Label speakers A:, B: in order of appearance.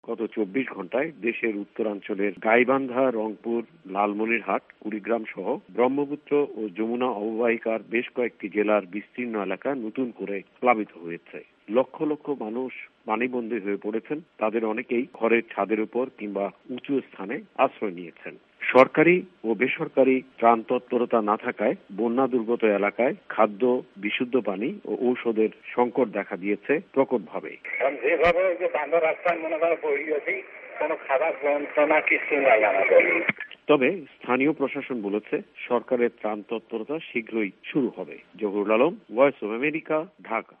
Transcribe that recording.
A: গত ২৪ ঘন্টায় দেশের উত্তরাঞ্চলের গাইবান্ধা, রংপুর, লালমনিরহাট, কুড়িগ্রাম সহ ব্রহ্মপুত্র ও যমুনা অববাহিকার বেশ কয়েকটি জেলার বিস্তীর্ণ এলাকা নতুন করে প্লাবিত হয়েছে। লক্ষ লক্ষ মানুষ পানিবন্দী হয়ে পড়েছেন। তাদের অনেকেই ঘরের ছাদের উপর কিংবা উঁচু স্থানে আশ্রয় নিয়েছেন। সরকারি ও বেসরকারি ত্রাণ তৎপরতা না থাকায় বন্যা দুর্গত এলাকায় খাদ্য, বিশুদ্ধ পানি ও ঔষধের সংকট দেখা দিয়েছে প্রকটভাবে।
B: যেভাবে বাংলা রাস্তায় মনে হয় বই গেছি, কোনো খাবার যন্ত্রণা কিছু নাই আমাদের।
A: তবে স্থানীয় প্রশাসন বলেছে সরকারের ত্রাণ তৎপরতা শীঘ্রই শুরু হবে। Zahurul Alam, Voice of America, Dhaka.